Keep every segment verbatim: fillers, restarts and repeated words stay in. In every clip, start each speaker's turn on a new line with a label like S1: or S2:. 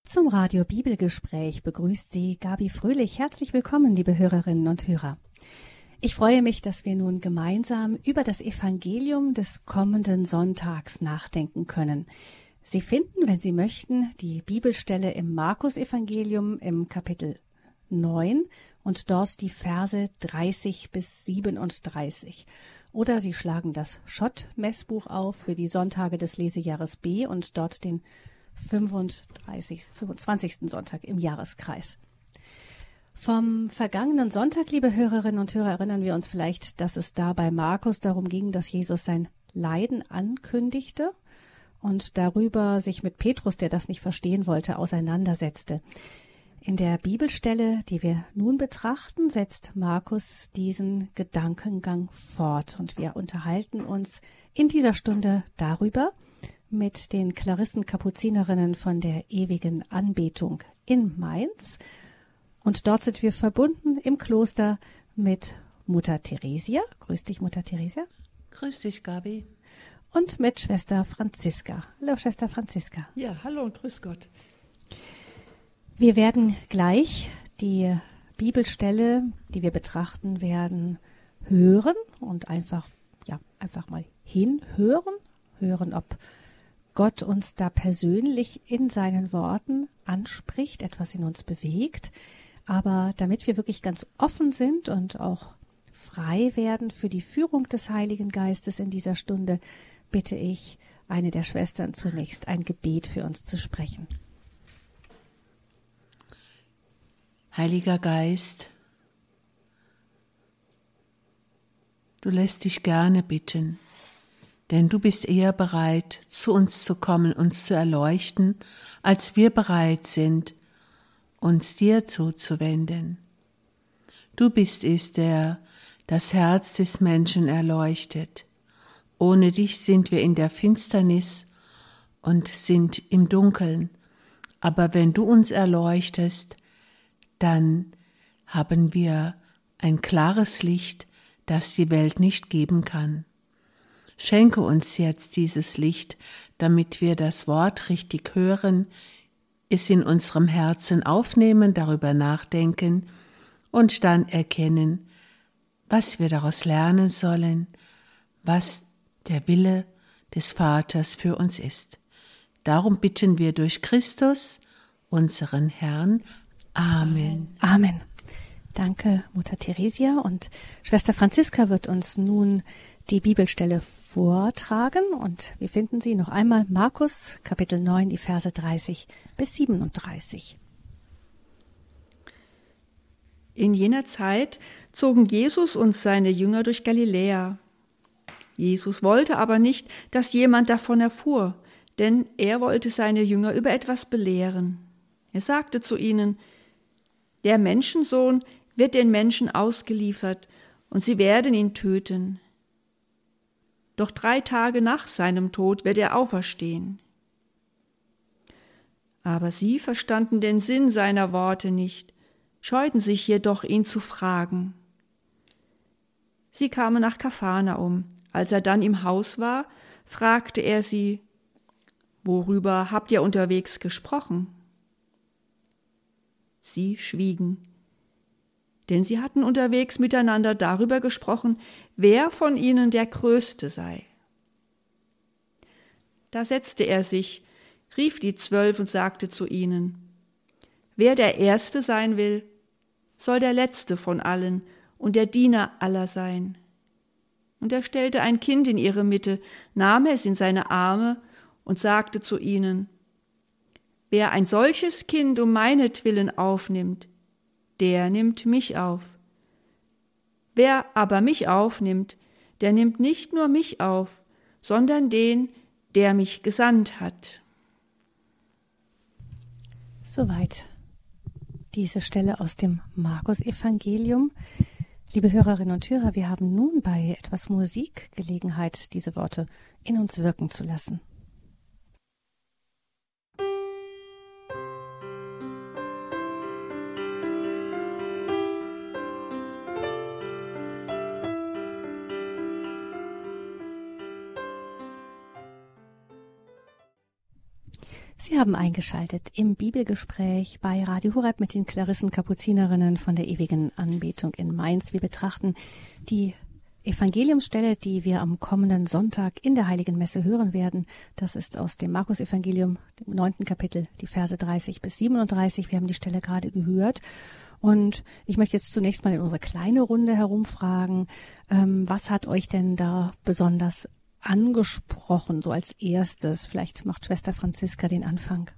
S1: Zum Radio Bibelgespräch begrüßt Sie Gabi Fröhlich. Herzlich willkommen, liebe Hörerinnen und Hörer. Ich freue mich, dass wir nun gemeinsam über das Evangelium des kommenden Sonntags nachdenken können. Sie finden, wenn Sie möchten, die Bibelstelle im Markus-Evangelium im Kapitel neun und dort die Verse dreißig bis siebenunddreißig. Oder Sie schlagen das Schott-Messbuch auf für die Sonntage des Lesejahres B und dort den fünfunddreißigsten, fünfundzwanzigsten Sonntag im Jahreskreis. Vom vergangenen Sonntag, liebe Hörerinnen und Hörer, erinnern wir uns vielleicht, dass es da bei Markus darum ging, dass Jesus sein Leiden ankündigte und darüber sich mit Petrus, der das nicht verstehen wollte, auseinandersetzte. In der Bibelstelle, die wir nun betrachten, setzt Markus diesen Gedankengang fort und wir unterhalten uns in dieser Stunde darüber mit den Klarissen-Kapuzinerinnen von der ewigen Anbetung in Mainz. Und dort sind wir verbunden im Kloster mit Mutter Theresia. Grüß dich, Mutter Theresia.
S2: Grüß dich, Gabi.
S1: Und mit Schwester Franziska. Hallo, Schwester Franziska.
S2: Ja, hallo und grüß Gott.
S1: Wir werden gleich die Bibelstelle, die wir betrachten werden, hören und einfach, ja, einfach mal hinhören. Hören, ob Gott uns da persönlich in seinen Worten anspricht, etwas in uns bewegt. Aber damit wir wirklich ganz offen sind und auch frei werden für die Führung des Heiligen Geistes in dieser Stunde, bitte ich eine der Schwestern zunächst ein Gebet für uns zu sprechen.
S2: Heiliger Geist, du lässt dich gerne bitten, denn du bist eher bereit, zu uns zu kommen, uns zu erleuchten, als wir bereit sind, uns dir zuzuwenden. Du bist es, der das Herz des Menschen erleuchtet. Ohne dich sind wir in der Finsternis und sind im Dunkeln. Aber wenn du uns erleuchtest, dann haben wir ein klares Licht, das die Welt nicht geben kann. Schenke uns jetzt dieses Licht, damit wir das Wort richtig hören, es in unserem Herzen aufnehmen, darüber nachdenken und dann erkennen, was wir daraus lernen sollen, was der Wille des Vaters für uns ist. Darum bitten wir durch Christus, unseren Herrn. Amen.
S1: Amen. Danke, Mutter Theresia. Und Schwester Franziska wird uns nun die Bibelstelle vortragen. Und wir finden sie noch einmal, Markus, Kapitel neun, die Verse dreißig bis siebenunddreißig.
S3: In jener Zeit zogen Jesus und seine Jünger durch Galiläa. Jesus wollte aber nicht, dass jemand davon erfuhr, denn er wollte seine Jünger über etwas belehren. Er sagte zu ihnen: Der Menschensohn wird den Menschen ausgeliefert, und sie werden ihn töten. Doch drei Tage nach seinem Tod wird er auferstehen. Aber sie verstanden den Sinn seiner Worte nicht, scheuten sich jedoch, ihn zu fragen. Sie kamen nach Kapharnaum. Als er dann im Haus war, fragte er sie: Worüber habt ihr unterwegs gesprochen? Sie schwiegen, denn sie hatten unterwegs miteinander darüber gesprochen, wer von ihnen der Größte sei. Da setzte er sich, rief die Zwölf und sagte zu ihnen: Wer der Erste sein will, soll der Letzte von allen und der Diener aller sein. Und er stellte ein Kind in ihre Mitte, nahm es in seine Arme und sagte zu ihnen: Wer ein solches Kind um meinetwillen aufnimmt, der nimmt mich auf. Wer aber mich aufnimmt, der nimmt nicht nur mich auf, sondern den, der mich gesandt hat.
S1: Soweit diese Stelle aus dem Markus-Evangelium. Liebe Hörerinnen und Hörer, wir haben nun bei etwas Musik Gelegenheit, diese Worte in uns wirken zu lassen. Sie haben eingeschaltet im Bibelgespräch bei Radio Horeb mit den Klarissen-Kapuzinerinnen von der ewigen Anbetung in Mainz. Wir betrachten die Evangeliumsstelle, die wir am kommenden Sonntag in der Heiligen Messe hören werden. Das ist aus dem Markus-Evangelium, dem neunten Kapitel, die Verse dreißig bis siebenunddreißig. Wir haben die Stelle gerade gehört. Und ich möchte jetzt zunächst mal in unsere kleine Runde herumfragen, ähm, was hat euch denn da besonders angesprochen, so als erstes? Vielleicht macht Schwester Franziska den Anfang.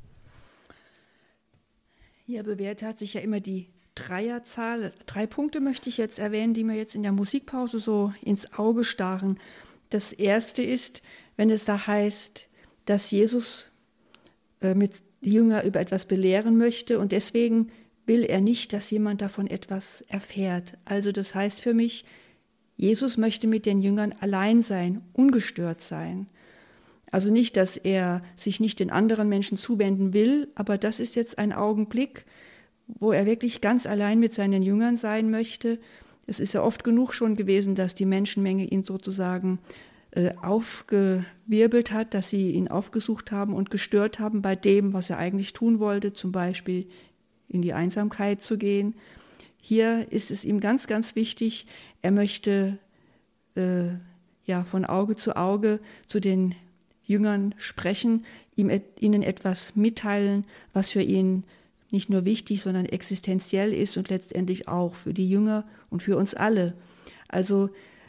S3: Ja, bewährt hat sich ja immer die Dreierzahl. Drei Punkte möchte ich jetzt erwähnen, die mir jetzt in der Musikpause so ins Auge starren. Das erste ist, wenn es da heißt, dass Jesus äh, mit die Jünger über etwas belehren möchte und deswegen will er nicht, dass jemand davon etwas erfährt. Also das heißt für mich, Jesus möchte mit den Jüngern allein sein, ungestört sein. Also nicht, dass er sich nicht den anderen Menschen zuwenden will, aber das ist jetzt ein Augenblick, wo er wirklich ganz allein mit seinen Jüngern sein möchte. Es ist ja oft genug schon gewesen, dass die Menschenmenge ihn sozusagen äh, aufgewirbelt hat, dass sie ihn aufgesucht haben und gestört haben bei dem, was er eigentlich tun wollte, zum Beispiel in die Einsamkeit zu gehen. Hier ist es ihm ganz, ganz wichtig, er möchte äh, ja, von Auge zu Auge zu den Jüngern sprechen, ihm, ihnen etwas mitteilen, was für ihn nicht nur wichtig, sondern existenziell ist und letztendlich auch für die Jünger und für uns alle. Also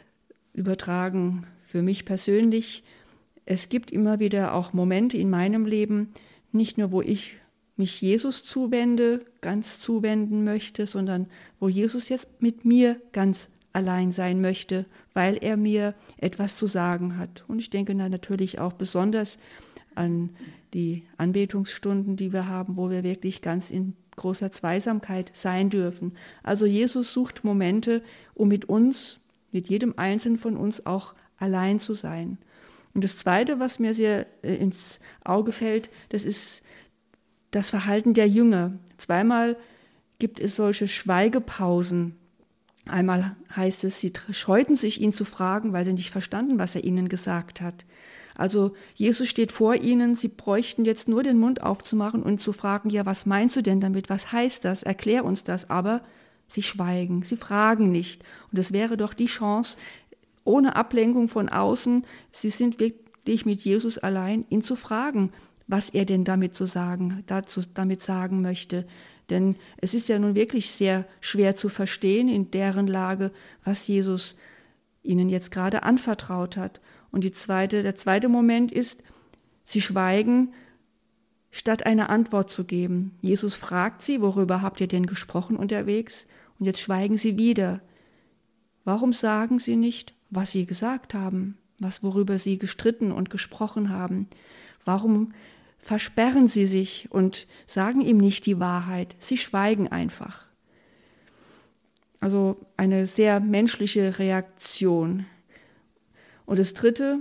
S3: übertragen für mich persönlich, es gibt immer wieder auch Momente in meinem Leben, nicht nur wo ich mich Jesus zuwende, ganz zuwenden möchte, sondern wo Jesus jetzt mit mir ganz allein sein möchte, weil er mir etwas zu sagen hat. Und ich denke dann natürlich auch besonders an die Anbetungsstunden, die wir haben, wo wir wirklich ganz in großer Zweisamkeit sein dürfen. Also Jesus sucht Momente, um mit uns, mit jedem Einzelnen von uns auch allein zu sein. Und das Zweite, was mir sehr äh, ins Auge fällt, das ist das Verhalten der Jünger. Zweimal gibt es solche Schweigepausen. Einmal heißt es, sie scheuten sich, ihn zu fragen, weil sie nicht verstanden, was er ihnen gesagt hat. Also Jesus steht vor ihnen, sie bräuchten jetzt nur den Mund aufzumachen und zu fragen, ja, was meinst du denn damit? Was heißt das? Erklär uns das. Aber sie schweigen, sie fragen nicht. Und es wäre doch die Chance, ohne Ablenkung von außen, sie sind wirklich mit Jesus allein, ihn zu fragen, was er denn damit zu sagen, dazu, damit sagen möchte. Denn es ist ja nun wirklich sehr schwer zu verstehen in deren Lage, was Jesus ihnen jetzt gerade anvertraut hat. Und die zweite, der zweite Moment ist, sie schweigen, statt eine Antwort zu geben. Jesus fragt sie, worüber habt ihr denn gesprochen unterwegs? Und jetzt schweigen sie wieder. Warum sagen sie nicht, was sie gesagt haben, was worüber sie gestritten und gesprochen haben? Warum versperren sie sich und sagen ihm nicht die Wahrheit? Sie schweigen einfach. Also eine sehr menschliche Reaktion. Und das Dritte,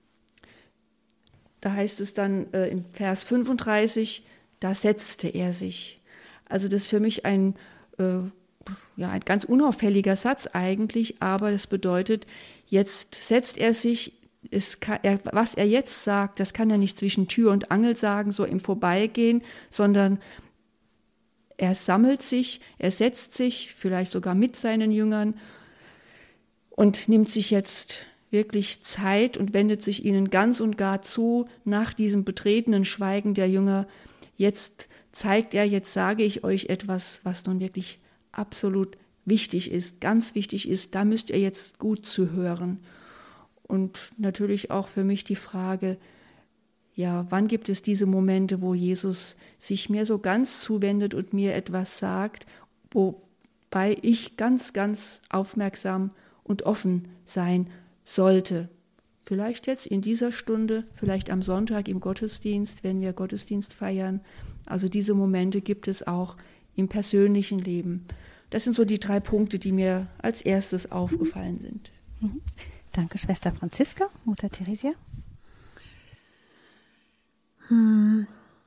S3: da heißt es dann äh, in Vers fünfunddreißig, da setzte er sich. Also das ist für mich ein, äh, ja, ein ganz unauffälliger Satz eigentlich, aber das bedeutet, jetzt setzt er sich. Es kann, er, was er jetzt sagt, das kann er nicht zwischen Tür und Angel sagen, so im Vorbeigehen, sondern er sammelt sich, er setzt sich, vielleicht sogar mit seinen Jüngern und nimmt sich jetzt wirklich Zeit und wendet sich ihnen ganz und gar zu nach diesem betretenen Schweigen der Jünger. Jetzt zeigt er, jetzt sage ich euch etwas, was nun wirklich absolut wichtig ist, ganz wichtig ist, da müsst ihr jetzt gut zuhören. Und natürlich auch für mich die Frage, ja, wann gibt es diese Momente, wo Jesus sich mir so ganz zuwendet und mir etwas sagt, wobei ich ganz, ganz aufmerksam und offen sein sollte. Vielleicht jetzt in dieser Stunde, vielleicht am Sonntag im Gottesdienst, wenn wir Gottesdienst feiern. Also diese Momente gibt es auch im persönlichen Leben. Das sind so die drei Punkte, die mir als erstes aufgefallen sind.
S1: Mhm. Danke, Schwester Franziska, Mutter Theresia.
S2: Hm.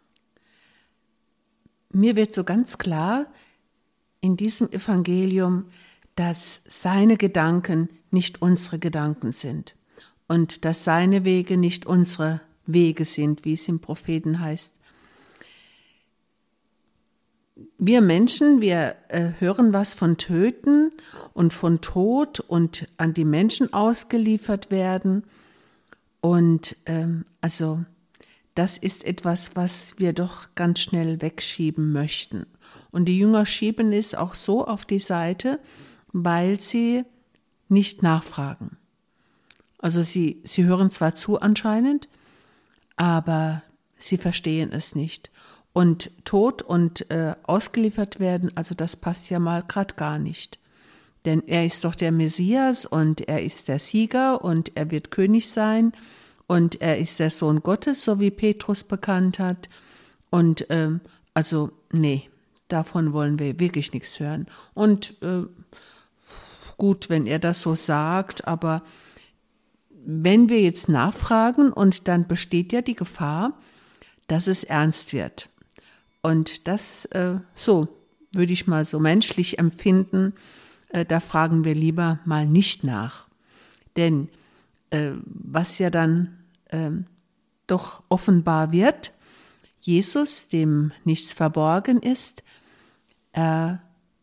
S2: Mir wird so ganz klar in diesem Evangelium, dass seine Gedanken nicht unsere Gedanken sind und dass seine Wege nicht unsere Wege sind, wie es im Propheten heißt. Wir Menschen, wir äh, hören was von Töten und von Tod und an die Menschen ausgeliefert werden. Und ähm, also das ist etwas, was wir doch ganz schnell wegschieben möchten. Und die Jünger schieben es auch so auf die Seite, weil sie nicht nachfragen. Also sie, sie hören zwar zu anscheinend, aber sie verstehen es nicht. Und Tod und äh, ausgeliefert werden, also das passt ja mal gerade gar nicht. Denn er ist doch der Messias und er ist der Sieger und er wird König sein und er ist der Sohn Gottes, so wie Petrus bekannt hat. Und ähm, also nee, davon wollen wir wirklich nichts hören. Und äh, gut, wenn er das so sagt, aber wenn wir jetzt nachfragen und dann besteht ja die Gefahr, dass es ernst wird. Und das, äh, so würde ich mal so menschlich empfinden, äh, da fragen wir lieber mal nicht nach. Denn äh, was ja dann äh, doch offenbar wird, Jesus, dem nichts verborgen ist, er,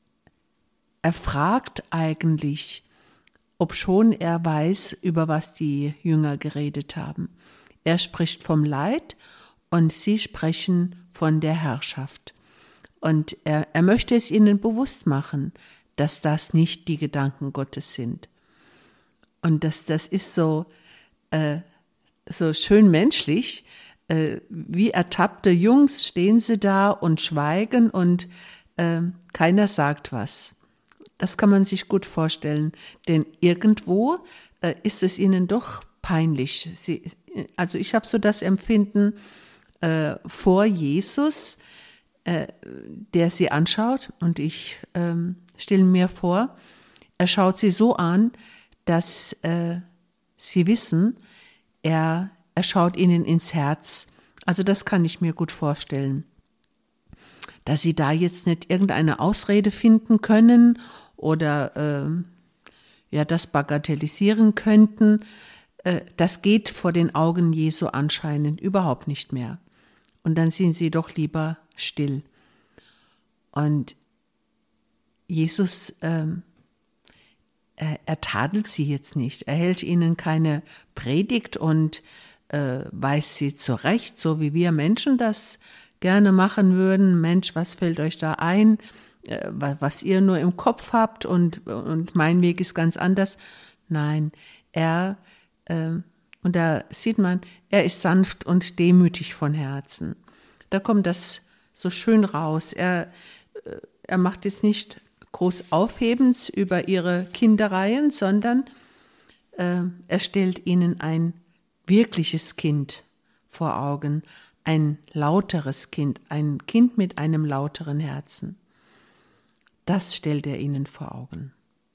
S2: er fragt eigentlich, obschon er weiß, über was die Jünger geredet haben. Er spricht vom Leid und sie sprechen von der Herrschaft. Und er, er möchte es ihnen bewusst machen, dass das nicht die Gedanken Gottes sind. Und das, das ist so, äh, so schön menschlich. Äh, wie ertappte Jungs stehen sie da und schweigen und äh, keiner sagt was. Das kann man sich gut vorstellen, denn irgendwo äh, ist es ihnen doch peinlich. Sie, also ich habe so das Empfinden äh, vor Jesus, äh, der sie anschaut, und ich äh, stelle mir vor, er schaut sie so an, dass äh, sie wissen, er, er schaut ihnen ins Herz. Also das kann ich mir gut vorstellen, dass sie da jetzt nicht irgendeine Ausrede finden können oder äh, ja, das bagatellisieren könnten. Äh, das geht vor den Augen Jesu anscheinend überhaupt nicht mehr. Und dann sind sie doch lieber still. Und Jesus, äh, er, er tadelt sie jetzt nicht. Er hält ihnen keine Predigt und äh, weist sie zurecht, so wie wir Menschen das gerne machen würden. Mensch, was fällt euch da ein? Was ihr nur im Kopf habt und, und mein Weg ist ganz anders. Nein, er, äh, und da sieht man, er ist sanft und demütig von Herzen. Da kommt das so schön raus. Er, äh, er macht es nicht groß aufhebens über ihre Kindereien, sondern äh, er stellt ihnen ein wirkliches Kind vor Augen, ein lauteres Kind, ein Kind mit einem lauteren Herzen. Das stellt er ihnen vor Augen.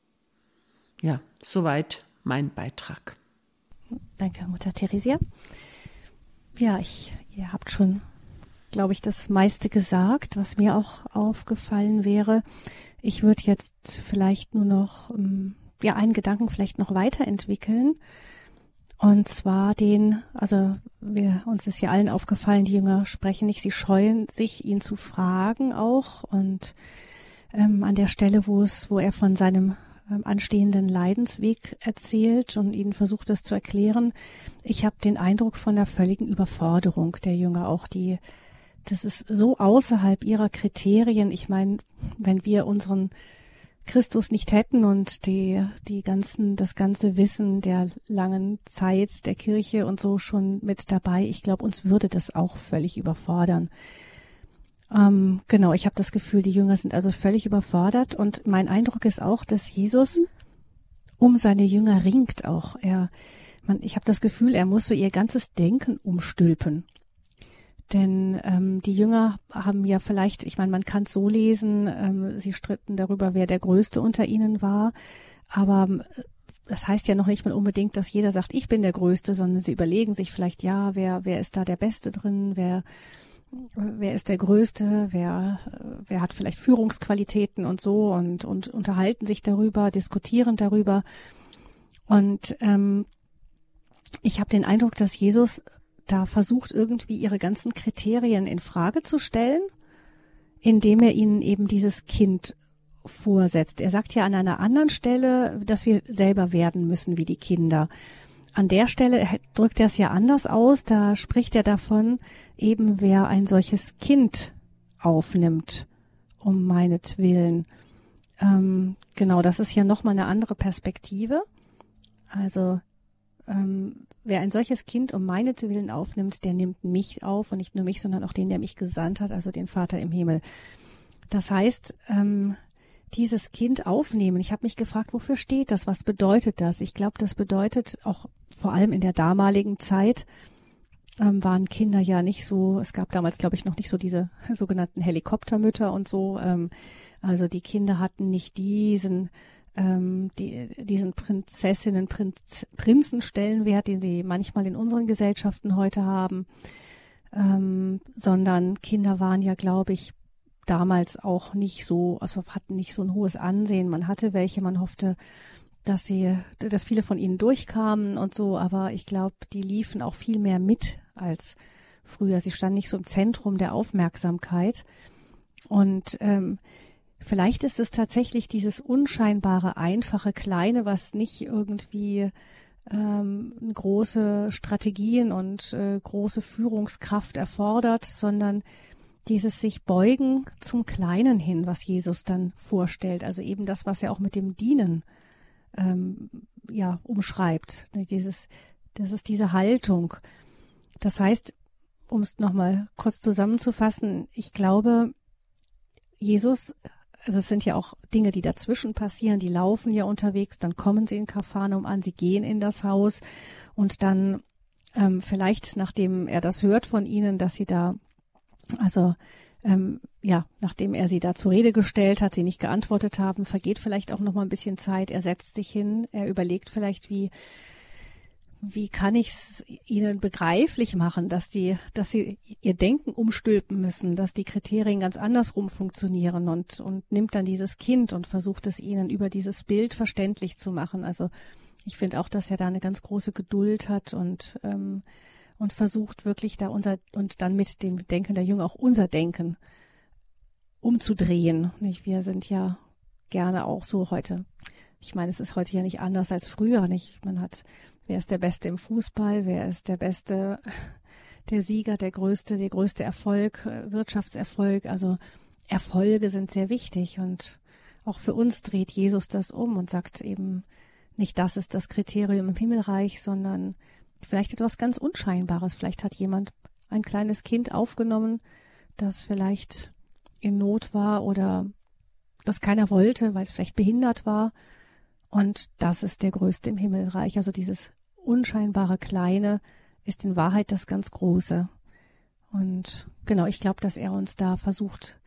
S2: Ja, soweit mein Beitrag.
S1: Danke, Mutter Theresia. Ja, ich, ihr habt schon, glaube ich, das meiste gesagt, was mir auch aufgefallen wäre. Ich würde jetzt vielleicht nur noch ja, einen Gedanken vielleicht noch weiterentwickeln. Und zwar den, also wir, uns ist ja allen aufgefallen, die Jünger sprechen nicht, sie scheuen sich, ihn zu fragen auch. Und ähm, an der Stelle, wo es, wo er von seinem ähm, anstehenden Leidensweg erzählt und ihnen versucht, das zu erklären, ich habe den Eindruck von einer völligen Überforderung der Jünger auch, die, das ist so außerhalb ihrer Kriterien. Ich meine, wenn wir unseren Christus nicht hätten und die, die ganzen, das ganze Wissen der langen Zeit der Kirche und so schon mit dabei, ich glaube, uns würde das auch völlig überfordern. Ähm, genau, ich habe das Gefühl, die Jünger sind also völlig überfordert und mein Eindruck ist auch, dass Jesus um seine Jünger ringt auch. Er, man, ich habe das Gefühl, er muss so ihr ganzes Denken umstülpen. Denn ähm, die Jünger haben ja vielleicht, ich meine, man kann es so lesen, ähm, sie stritten darüber, wer der Größte unter ihnen war, aber das heißt ja noch nicht mal unbedingt, dass jeder sagt, ich bin der Größte, sondern sie überlegen sich vielleicht, ja, wer wer ist da der Beste drin, wer wer ist der Größte, wer wer hat vielleicht Führungsqualitäten und so und und unterhalten sich darüber, diskutieren darüber. Und ähm, ich habe den Eindruck, dass Jesus da versucht irgendwie ihre ganzen Kriterien in Frage zu stellen, indem er ihnen eben dieses Kind vorsetzt. Er sagt ja an einer anderen Stelle, dass wir selber werden müssen wie die Kinder. An der Stelle drückt er es ja anders aus, da spricht er davon, eben wer ein solches Kind aufnimmt, um meinetwillen. Ähm, genau, das ist ja nochmal eine andere Perspektive. Also ähm, wer ein solches Kind um meinetwillen aufnimmt, der nimmt mich auf und nicht nur mich, sondern auch den, der mich gesandt hat, also den Vater im Himmel. Das heißt, ähm, dieses Kind aufnehmen. Ich habe mich gefragt, wofür steht das? Was bedeutet das? Ich glaube, das bedeutet auch vor allem in der damaligen Zeit ähm, waren Kinder ja nicht so, es gab damals, glaube ich, noch nicht so diese sogenannten Helikoptermütter und so. Ähm, also die Kinder hatten nicht diesen ähm, die, diesen Prinzessinnen, Prinz, Prinzenstellenwert, den sie manchmal in unseren Gesellschaften heute haben, ähm, sondern Kinder waren ja, glaube ich, damals auch nicht so, also hatten nicht so ein hohes Ansehen. Man hatte welche, man hoffte, dass sie, dass viele von ihnen durchkamen und so, aber ich glaube, die liefen auch viel mehr mit als früher. Sie standen nicht so im Zentrum der Aufmerksamkeit. Und ähm, vielleicht ist es tatsächlich dieses unscheinbare, einfache, kleine, was nicht irgendwie ähm, große Strategien und äh, große Führungskraft erfordert, sondern dieses sich beugen zum Kleinen hin, was Jesus dann vorstellt. Also eben das, was er auch mit dem Dienen ähm, ja umschreibt. Dieses, das ist diese Haltung. Das heißt, um es nochmal kurz zusammenzufassen, ich glaube, Jesus, also es sind ja auch Dinge, die dazwischen passieren, die laufen ja unterwegs, dann kommen sie in Kapharnaum an, sie gehen in das Haus und dann ähm, vielleicht, nachdem er das hört von ihnen, dass sie da Also ähm, ja, nachdem er sie da zur Rede gestellt hat, sie nicht geantwortet haben, vergeht vielleicht auch noch mal ein bisschen Zeit. Er setzt sich hin, er überlegt vielleicht, wie wie kann ich es ihnen begreiflich machen, dass die, dass sie ihr Denken umstülpen müssen, dass die Kriterien ganz andersrum funktionieren und und nimmt dann dieses Kind und versucht es ihnen über dieses Bild verständlich zu machen. Also ich finde auch, dass er da eine ganz große Geduld hat und ähm, und versucht wirklich da unser, und dann mit dem Denken der Jünger auch unser Denken umzudrehen. Nicht? Wir sind ja gerne auch so heute. Ich meine, es ist heute ja nicht anders als früher, nicht? Man hat, wer ist der Beste im Fußball? Wer ist der Beste, der Sieger, der größte, der größte Erfolg, Wirtschaftserfolg? Also Erfolge sind sehr wichtig und auch für uns dreht Jesus das um und sagt eben nicht, das ist das Kriterium im Himmelreich, sondern vielleicht etwas ganz Unscheinbares. Vielleicht hat jemand ein kleines Kind aufgenommen, das vielleicht in Not war oder das keiner wollte, weil es vielleicht behindert war. Und das ist der Größte im Himmelreich. Also dieses unscheinbare Kleine ist in Wahrheit das ganz Große. Und genau, ich glaube, dass er uns da versucht,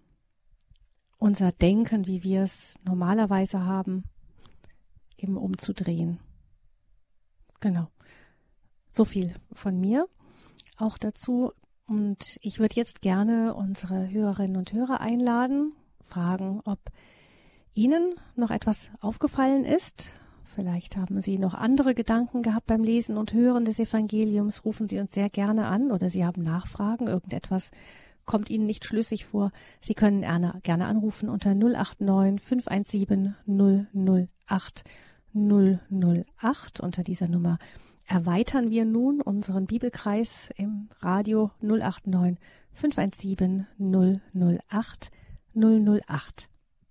S1: unser Denken, wie wir es normalerweise haben, eben umzudrehen. Genau. So viel von mir auch dazu. Und ich würde jetzt gerne unsere Hörerinnen und Hörer einladen, fragen, ob Ihnen noch etwas aufgefallen ist. Vielleicht haben Sie noch andere Gedanken gehabt beim Lesen und Hören des Evangeliums. Rufen Sie uns sehr gerne an oder Sie haben Nachfragen. Irgendetwas kommt Ihnen nicht schlüssig vor. Sie können gerne anrufen unter null acht neun fünf eins sieben null null acht null null acht. Unter dieser Nummer erweitern wir nun unseren Bibelkreis im Radio null acht neun fünf eins sieben null null acht null null acht.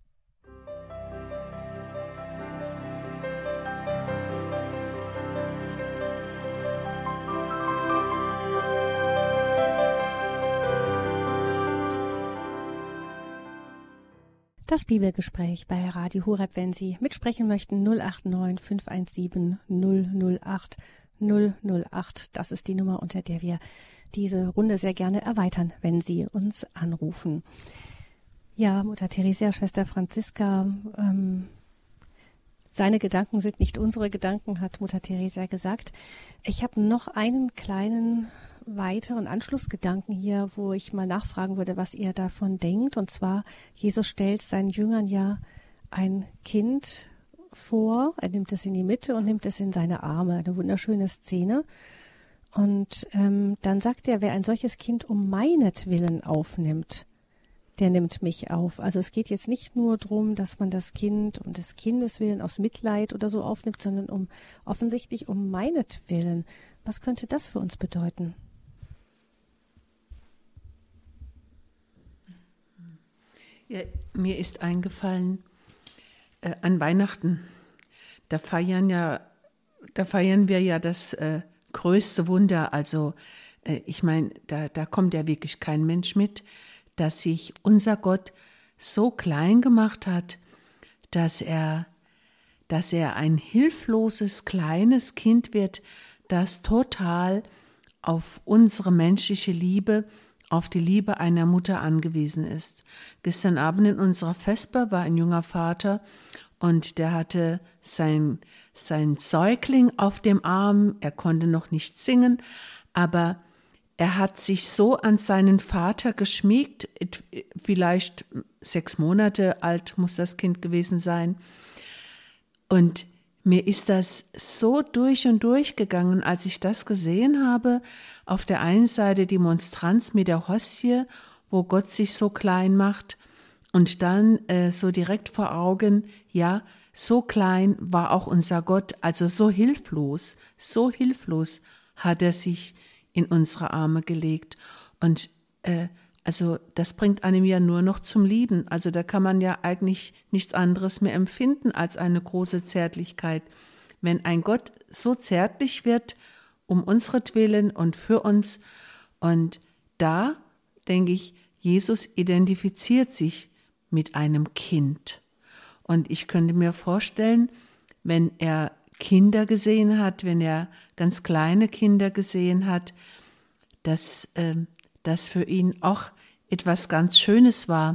S1: Das Bibelgespräch bei Radio Horeb, wenn Sie mitsprechen möchten, null acht neun fünf eins sieben null null acht null null acht. Das ist die Nummer, unter der wir diese Runde sehr gerne erweitern, wenn Sie uns anrufen. Ja, Mutter Theresia, Schwester Franziska, ähm, seine Gedanken sind nicht unsere Gedanken, hat Mutter Theresia gesagt. Ich habe noch einen kleinen weiteren Anschlussgedanken hier, wo ich mal nachfragen würde, was ihr davon denkt. Und zwar, Jesus stellt seinen Jüngern ja ein Kind vor, er nimmt es in die Mitte und nimmt es in seine Arme. Eine wunderschöne Szene. Und ähm, dann sagt er, wer ein solches Kind um meinetwillen aufnimmt, der nimmt mich auf. Also es geht jetzt nicht nur darum, dass man das Kind um des Kindes willen aus Mitleid oder so aufnimmt, sondern um offensichtlich um meinetwillen. Was könnte das für uns bedeuten?
S2: Ja, mir ist eingefallen, äh, an Weihnachten, da feiern ja, da feiern wir ja das äh, größte Wunder. Also äh, ich meine, da, da kommt ja wirklich kein Mensch mit, dass sich unser Gott so klein gemacht hat, dass er, dass er ein hilfloses, kleines Kind wird, das total auf unsere menschliche Liebe, auf die Liebe einer Mutter angewiesen ist. Gestern Abend in unserer Vesper war ein junger Vater und der hatte sein, sein Säugling auf dem Arm. Er konnte noch nicht singen, aber er hat sich so an seinen Vater geschmiegt, vielleicht sechs Monate alt muss das Kind gewesen sein. Und mir ist das so durch und durch gegangen, als ich das gesehen habe. Auf der einen Seite die Monstranz mit der Hostie, wo Gott sich so klein macht. Und dann äh, so direkt vor Augen, ja, so klein war auch unser Gott, also so hilflos, so hilflos hat er sich in unsere Arme gelegt. Und äh, also das bringt einem ja nur noch zum Lieben. Also da kann man ja eigentlich nichts anderes mehr empfinden als eine große Zärtlichkeit. Wenn ein Gott so zärtlich wird, um unsretwillen und für uns. Und da, denke ich, Jesus identifiziert sich mit einem Kind. Und ich könnte mir vorstellen, wenn er Kinder gesehen hat, wenn er ganz kleine Kinder gesehen hat, dass äh, das für ihn auch etwas ganz Schönes war,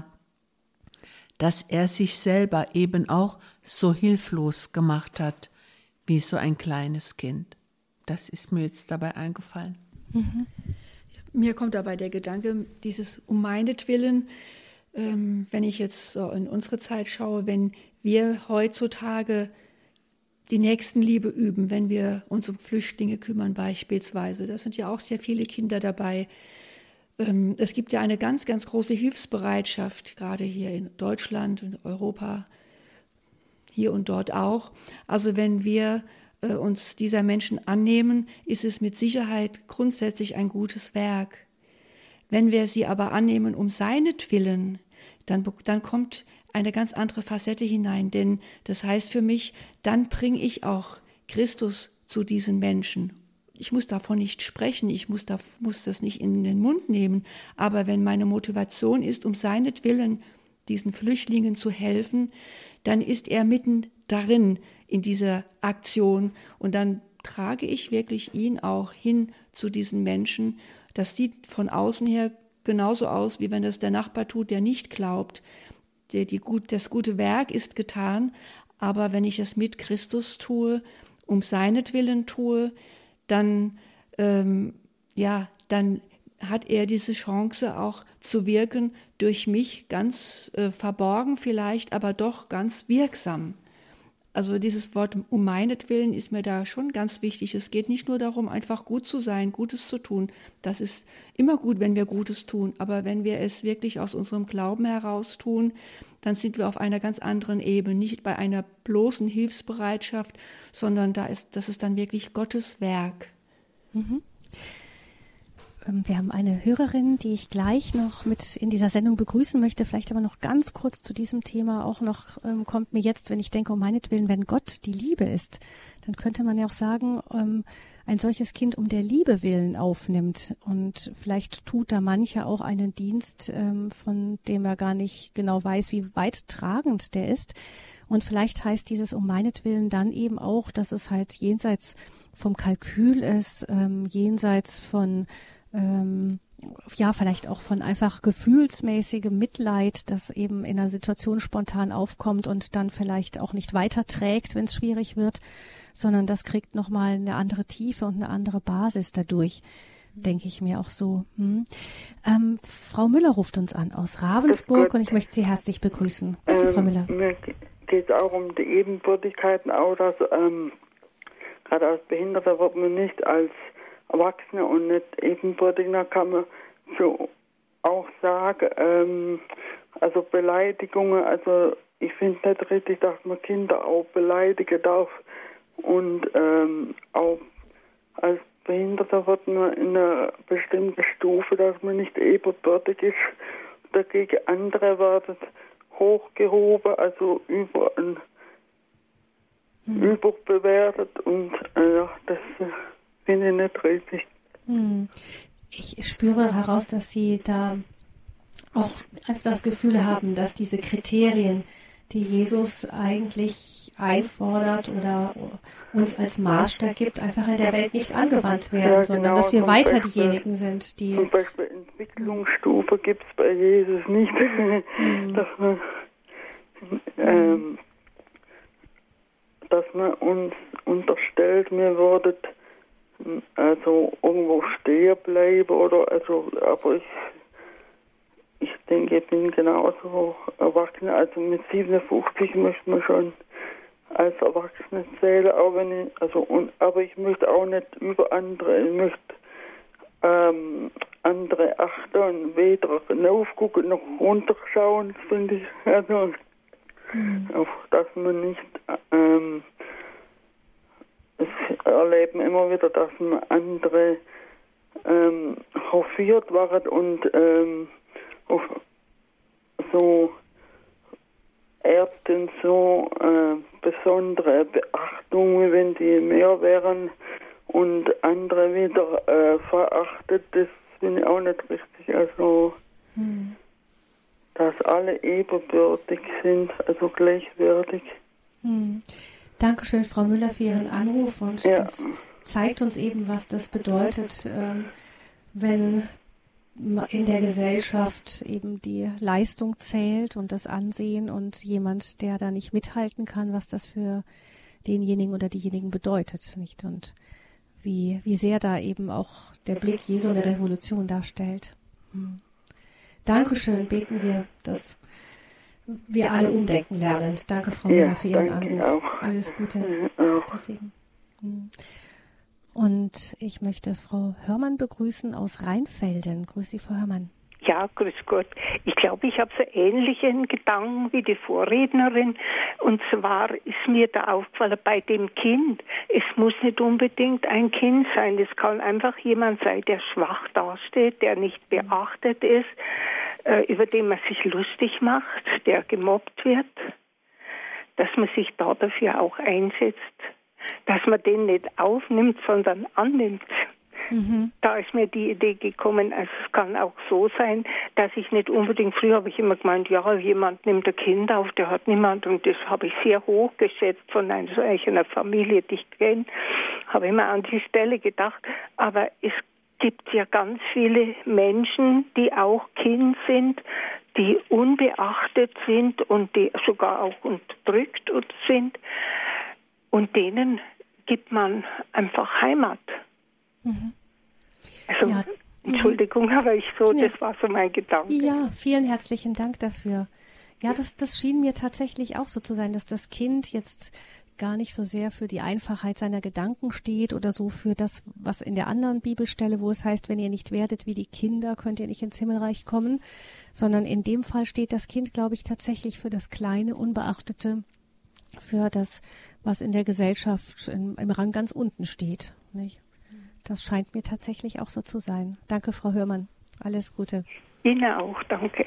S2: dass er sich selber eben auch so hilflos gemacht hat, wie so ein kleines Kind. Das ist mir jetzt dabei eingefallen.
S3: Mhm. Mir kommt dabei der Gedanke, dieses um meinetwillen, ähm, wenn ich jetzt so in unsere Zeit schaue, wenn wir heutzutage die Nächstenliebe üben, wenn wir uns um Flüchtlinge kümmern beispielsweise. Da sind ja auch sehr viele Kinder dabei. Es gibt ja eine ganz, ganz große Hilfsbereitschaft, gerade hier in Deutschland und Europa, hier und dort auch. Also wenn wir uns dieser Menschen annehmen, ist es mit Sicherheit grundsätzlich ein gutes Werk. Wenn wir sie aber annehmen um seinetwillen, dann, dann kommt eine ganz andere Facette hinein, denn das heißt für mich, dann bringe ich auch Christus zu diesen Menschen. Ich muss davon nicht sprechen, ich muss, da, muss das nicht in den Mund nehmen, aber wenn meine Motivation ist, um seinetwillen diesen Flüchtlingen zu helfen, dann ist er mitten darin in dieser Aktion und dann trage ich wirklich ihn auch hin zu diesen Menschen. Das sieht von außen her genauso aus, wie wenn das der Nachbar tut, der nicht glaubt. Die, die gut, das gute Werk ist getan, aber wenn ich es mit Christus tue, um seinetwillen tue, dann, ähm, ja, dann hat er diese Chance auch zu wirken durch mich, ganz äh, verborgen vielleicht, aber doch ganz wirksam. Also dieses Wort um meinetwillen ist mir da schon ganz wichtig. Es geht nicht nur darum, einfach gut zu sein, Gutes zu tun. Das ist immer gut, wenn wir Gutes tun. Aber wenn wir es wirklich aus unserem Glauben heraus tun, dann sind wir auf einer ganz anderen Ebene. Nicht bei einer bloßen Hilfsbereitschaft, sondern da ist, das ist dann wirklich Gottes Werk.
S1: Mhm. Wir haben eine Hörerin, die ich gleich noch mit in dieser Sendung begrüßen möchte, vielleicht aber noch ganz kurz zu diesem Thema auch noch, ähm, kommt mir jetzt, wenn ich denke, um meinetwillen, wenn Gott die Liebe ist, dann könnte man ja auch sagen, ähm, ein solches Kind um der Liebe willen aufnimmt und vielleicht tut da mancher auch einen Dienst, ähm, von dem er gar nicht genau weiß, wie weit tragend der ist. Und vielleicht heißt dieses um meinetwillen dann eben auch, dass es halt jenseits vom Kalkül ist, ähm, jenseits von Ähm, ja, vielleicht auch von einfach gefühlsmäßigem Mitleid, das eben in einer Situation spontan aufkommt und dann vielleicht auch nicht weiterträgt, wenn es schwierig wird, sondern das kriegt nochmal eine andere Tiefe und eine andere Basis dadurch, denke ich mir auch so. Hm. Ähm, Frau Müller ruft uns an aus Ravensburg und ich möchte Sie herzlich begrüßen. Grüß Sie, ähm, Frau Müller.
S4: Mir geht es auch um die Ebenbürtigkeiten, auch dass ähm, gerade als Behinderter wird man nicht als Erwachsene und nicht ebenbürtig. Da kann man so auch sagen, ähm, also Beleidigungen, also ich finde nicht richtig, dass man Kinder auch beleidigen darf. Und ähm, auch als Behinderter wird man in einer bestimmten Stufe, dass man nicht ebenbürtig ist. Dagegen andere werden hochgehoben, also über ein hm. überbewertet. Und äh, das äh, finde ich nicht richtig.
S1: Hm. Ich spüre heraus, dass Sie da auch das Gefühl haben, dass diese Kriterien, die Jesus eigentlich einfordert oder uns als Maßstab gibt, einfach in der Welt nicht angewandt werden, ja, sondern genau, dass wir weiter Beispiel, diejenigen sind, die...
S4: Zum Beispiel Entwicklungsstufe gibt es bei Jesus nicht, hm. dass, man, ähm, dass man uns unterstellt, wir würden also irgendwo stehen bleiben oder also, aber ich Ich denke, ich bin genauso erwachsen. Also mit siebenundfünfzig möchte man schon als Erwachsene zählen, auch wenn ich, also und, aber ich möchte auch nicht über andere, ich möchte ähm, andere achten und weder hinaufgucken noch runterschauen, finde ich. Also, mhm. auf dass man nicht, ähm, es erleben immer wieder, dass man andere ähm, hofiert waren und ähm, auf so Ärzten so äh, besondere Beachtung, wenn die mehr wären und andere wieder äh, verachtet, das finde ich auch nicht richtig. Also, hm. dass alle ebenbürtig sind, also gleichwertig.
S1: Hm. Dankeschön, Frau Müller, für Ihren Anruf und ja. das zeigt uns eben, was das bedeutet, äh, wenn in der Gesellschaft eben die Leistung zählt und das Ansehen und jemand, der da nicht mithalten kann, was das für denjenigen oder diejenigen bedeutet, nicht? Und wie, wie sehr da eben auch der Blick Jesu eine Revolution darstellt. Hm. Dankeschön, beten wir, dass wir alle umdenken lernen. Danke, Frau Müller, für Ihren Anruf. Alles Gute. Deswegen. Hm. Und ich möchte Frau Hörmann begrüßen aus Rheinfelden. Grüß Sie, Frau Hörmann.
S5: Ja, grüß Gott. Ich glaube, ich habe so ähnlichen Gedanken wie die Vorrednerin. Und zwar ist mir da aufgefallen, bei dem Kind, es muss nicht unbedingt ein Kind sein. Es kann einfach jemand sein, der schwach dasteht, der nicht beachtet ist, äh, über den man sich lustig macht, der gemobbt wird, dass man sich da dafür auch einsetzt, dass man den nicht aufnimmt, sondern annimmt. Mhm. Da ist mir die Idee gekommen, also es kann auch so sein, dass ich nicht unbedingt, früher habe ich immer gemeint, ja, jemand nimmt ein Kind auf, der hat niemand, und das habe ich sehr hoch geschätzt von einer solchen Familie, die ich kenne, habe immer an die Stelle gedacht, aber es gibt ja ganz viele Menschen, die auch Kind sind, die unbeachtet sind und die sogar auch unterdrückt sind. Und denen gibt man einfach Heimat. Mhm. Also, ja. Entschuldigung, aber ich so, ja. das war so mein Gedanke.
S1: Ja, vielen herzlichen Dank dafür. Ja, das, das schien mir tatsächlich auch so zu sein, dass das Kind jetzt gar nicht so sehr für die Einfachheit seiner Gedanken steht oder so für das, was in der anderen Bibelstelle, wo es heißt, wenn ihr nicht werdet wie die Kinder, könnt ihr nicht ins Himmelreich kommen, sondern in dem Fall steht das Kind, glaube ich, tatsächlich für das kleine, unbeachtete, für das, was in der Gesellschaft im, im Rang ganz unten steht. Nicht? Das scheint mir tatsächlich auch so zu sein. Danke, Frau Hörmann. Alles Gute.
S5: Ihnen auch, danke.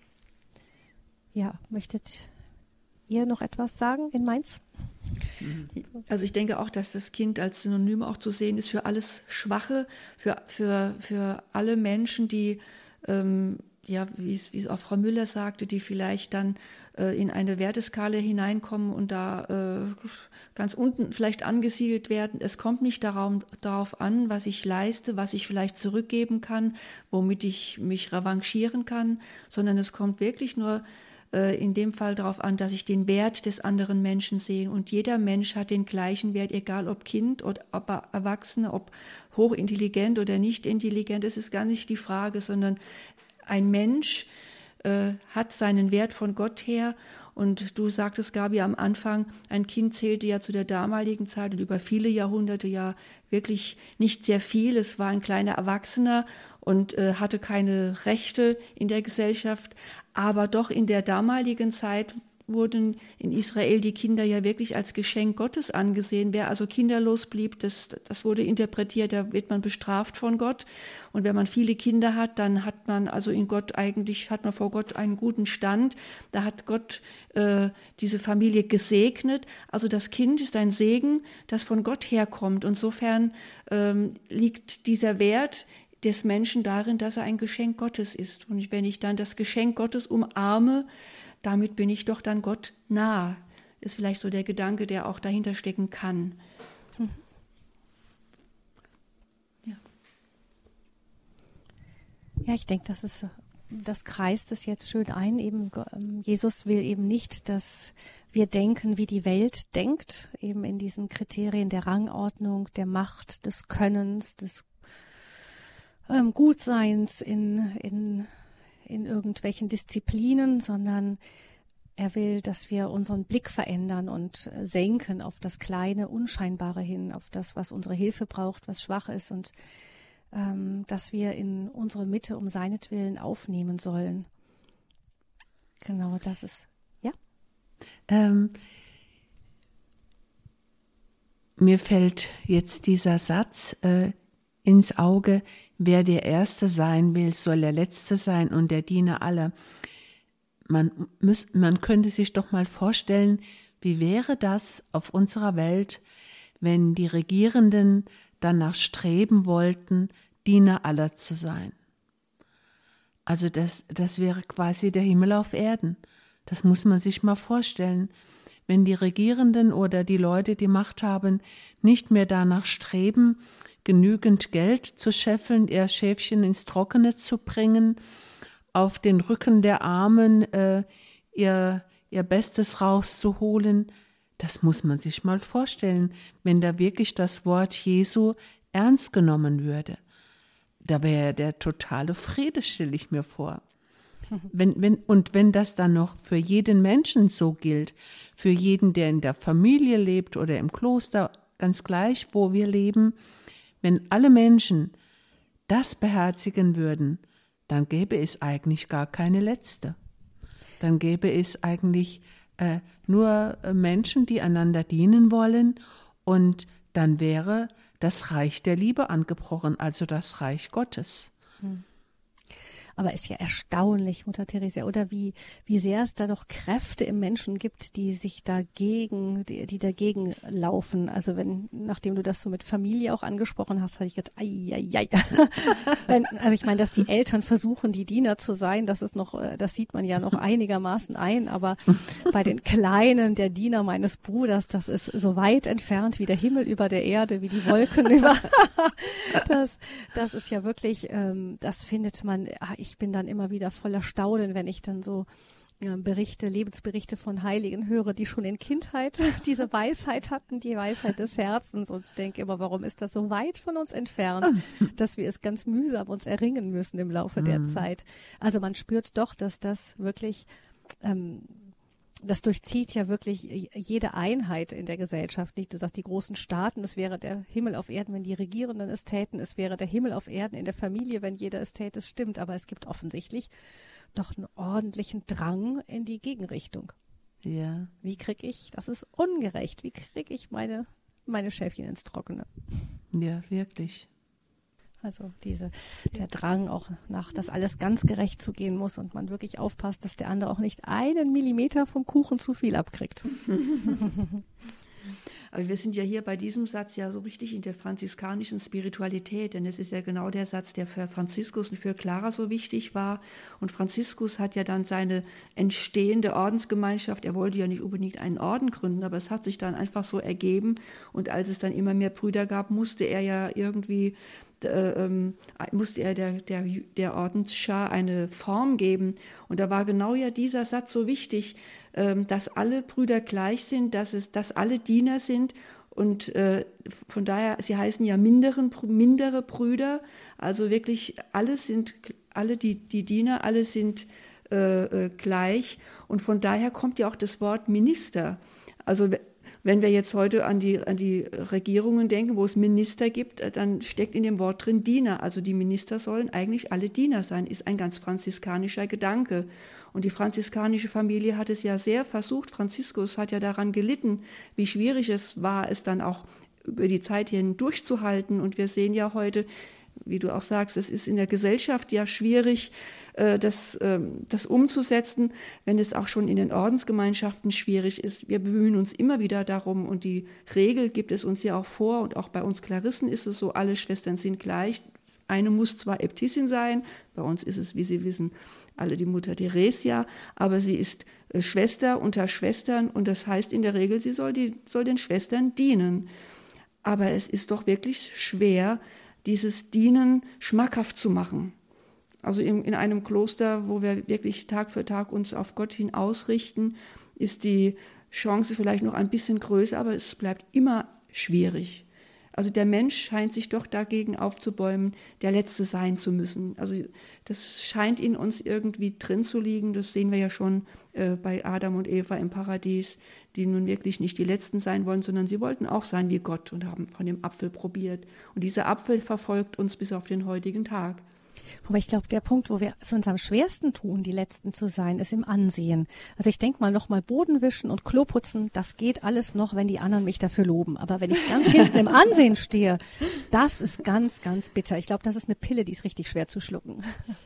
S1: Ja, möchtet ihr noch etwas sagen in Mainz?
S3: Also ich denke auch, dass das Kind als Synonym auch zu sehen ist für alles Schwache, für, für, für alle Menschen, die ähm, ja, wie es, wie es auch Frau Müller sagte, die vielleicht dann äh, in eine Werteskala hineinkommen und da äh, ganz unten vielleicht angesiedelt werden. Es kommt nicht darauf, darauf an, was ich leiste, was ich vielleicht zurückgeben kann, womit ich mich revanchieren kann, sondern es kommt wirklich nur äh, in dem Fall darauf an, dass ich den Wert des anderen Menschen sehe. Und jeder Mensch hat den gleichen Wert, egal ob Kind oder ob Erwachsene, ob hochintelligent oder nicht intelligent. Das ist gar nicht die Frage, sondern ein Mensch äh, hat seinen Wert von Gott her. Und du sagtest, Gabi, am Anfang, ein Kind zählte ja zu der damaligen Zeit und über viele Jahrhunderte ja wirklich nicht sehr viel. Es war ein kleiner Erwachsener und äh, hatte keine Rechte in der Gesellschaft. Aber doch in der damaligen Zeit wurden in Israel die Kinder ja wirklich als Geschenk Gottes angesehen. Wer also kinderlos blieb, das, das wurde interpretiert, da wird man bestraft von Gott. Und wenn man viele Kinder hat, dann hat man also in Gott eigentlich, hat man vor Gott einen guten Stand. Da hat Gott äh, diese Familie gesegnet. Also das Kind ist ein Segen, das von Gott herkommt. Insofern ähm, liegt dieser Wert des Menschen darin, dass er ein Geschenk Gottes ist. Und wenn ich dann das Geschenk Gottes umarme, damit bin ich doch dann Gott nah. Ist vielleicht so der Gedanke, der auch dahinter stecken kann.
S1: Mhm.
S3: Ja.
S1: Ja, ich denke, das ist, das kreist es jetzt schön ein. Eben, Jesus will eben nicht, dass wir denken, wie die Welt denkt, eben in diesen Kriterien der Rangordnung, der Macht, des Könnens, des ähm, Gutseins in, in in irgendwelchen Disziplinen, sondern er will, dass wir unseren Blick verändern und senken auf das Kleine, Unscheinbare hin, auf das, was unsere Hilfe braucht, was schwach ist und ähm, dass wir in unsere Mitte um seinetwillen aufnehmen sollen. Genau, das ist, ja?
S2: Ähm, mir fällt jetzt dieser Satz äh, ins Auge: Wer der Erste sein will, soll der Letzte sein und der Diener aller. Man, müß, man könnte sich doch mal vorstellen, wie wäre das auf unserer Welt, wenn die Regierenden danach streben wollten, Diener aller zu sein. Also das, das wäre quasi der Himmel auf Erden. Das muss man sich mal vorstellen. Wenn die Regierenden oder die Leute, die Macht haben, nicht mehr danach streben, genügend Geld zu scheffeln, ihr Schäfchen ins Trockene zu bringen, auf den Rücken der Armen äh, ihr, ihr Bestes rauszuholen, das muss man sich mal vorstellen, wenn da wirklich das Wort Jesu ernst genommen würde. Da wäre der totale Friede, stelle ich mir vor. Wenn, wenn, und wenn das dann noch für jeden Menschen so gilt, für jeden, der in der Familie lebt oder im Kloster, ganz gleich, wo wir leben, wenn alle Menschen das beherzigen würden, dann gäbe es eigentlich gar keine Letzte. Dann gäbe es eigentlich äh, nur Menschen, die einander dienen wollen, und dann wäre das Reich der Liebe angebrochen, also das Reich Gottes.
S1: Hm. Aber ist ja erstaunlich, Mutter Theresia, oder wie, wie sehr es da doch Kräfte im Menschen gibt, die sich dagegen, die, die dagegen laufen. Also wenn, nachdem du das so mit Familie auch angesprochen hast, hatte ich gedacht, ai, ai, ai. wenn, also ich meine, dass die Eltern versuchen, die Diener zu sein, das ist noch, das sieht man ja noch einigermaßen ein, aber bei den Kleinen, der Diener meines Bruders, das ist so weit entfernt wie der Himmel über der Erde, wie die Wolken über. das, das ist ja wirklich, ähm, das findet man, ich bin dann immer wieder voller Staunen, wenn ich dann so äh, Berichte, Lebensberichte von Heiligen höre, die schon in Kindheit diese Weisheit hatten, die Weisheit des Herzens, und ich denke immer, warum ist das so weit von uns entfernt, dass wir es ganz mühsam uns erringen müssen im Laufe mhm. der Zeit. Also man spürt doch, dass das wirklich, ähm, das durchzieht ja wirklich jede Einheit in der Gesellschaft. Nicht, du sagst, die großen Staaten, es wäre der Himmel auf Erden, wenn die Regierenden es täten. Es wäre der Himmel auf Erden in der Familie, wenn jeder es täte. Es stimmt, aber es gibt offensichtlich doch einen ordentlichen Drang in die Gegenrichtung.
S2: Ja.
S1: Wie kriege ich, das ist ungerecht, wie kriege ich meine, meine Schäfchen ins Trockene?
S2: Ja, wirklich.
S1: Also diese, der Drang auch nach, dass alles ganz gerecht zugehen muss und man wirklich aufpasst, dass der andere auch nicht einen Millimeter vom Kuchen zu viel abkriegt.
S3: Aber wir sind ja hier bei diesem Satz ja so richtig in der franziskanischen Spiritualität, denn es ist ja genau der Satz, der für Franziskus und für Clara so wichtig war. Und Franziskus hat ja dann seine entstehende Ordensgemeinschaft, er wollte ja nicht unbedingt einen Orden gründen, aber es hat sich dann einfach so ergeben. Und als es dann immer mehr Brüder gab, musste er ja irgendwie Äh, ähm, musste er der, der, der Ordensschar eine Form geben. Und da war genau ja dieser Satz so wichtig, ähm, dass alle Brüder gleich sind, dass, es, dass alle Diener sind. Und äh, von daher, sie heißen ja minderen, mindere Brüder. Also wirklich alle sind, alle die, die Diener, alle sind äh, gleich. Und von daher kommt ja auch das Wort Minister. Also wenn wir jetzt heute an die, an die Regierungen denken, wo es Minister gibt, dann steckt in dem Wort drin Diener. Also die Minister sollen eigentlich alle Diener sein, ist ein ganz franziskanischer Gedanke. Und die franziskanische Familie hat es ja sehr versucht. Franziskus hat ja daran gelitten, wie schwierig es war, es dann auch über die Zeit hin durchzuhalten. Und wir sehen ja heute, wie du auch sagst, es ist in der Gesellschaft ja schwierig, das, das umzusetzen, wenn es auch schon in den Ordensgemeinschaften schwierig ist. Wir bemühen uns immer wieder darum und die Regel gibt es uns ja auch vor und auch bei uns Klarissen ist es so, alle Schwestern sind gleich. Eine muss zwar Äbtissin sein, bei uns ist es, wie Sie wissen, alle die Mutter Theresia, aber sie ist Schwester unter Schwestern und das heißt in der Regel, sie soll, die, soll den Schwestern dienen. Aber es ist doch wirklich schwer, dieses Dienen schmackhaft zu machen. Also in, in einem Kloster, wo wir wirklich Tag für Tag uns auf Gott hin ausrichten, ist die Chance vielleicht noch ein bisschen größer, aber es bleibt immer schwierig. Also der Mensch scheint sich doch dagegen aufzubäumen, der Letzte sein zu müssen. Also das scheint in uns irgendwie drin zu liegen. Das sehen wir ja schon äh, bei Adam und Eva im Paradies, die nun wirklich nicht die Letzten sein wollen, sondern sie wollten auch sein wie Gott und haben von dem Apfel probiert. Und dieser Apfel verfolgt uns bis auf den heutigen Tag.
S1: Aber ich glaube, der Punkt, wo wir es uns am schwersten tun, die Letzten zu sein, ist im Ansehen. Also ich denke mal, noch mal Boden wischen und Klo putzen, das geht alles noch, wenn die anderen mich dafür loben. Aber wenn ich ganz hinten im Ansehen stehe, das ist ganz, ganz bitter. Ich glaube, das ist eine Pille, die ist richtig schwer zu schlucken.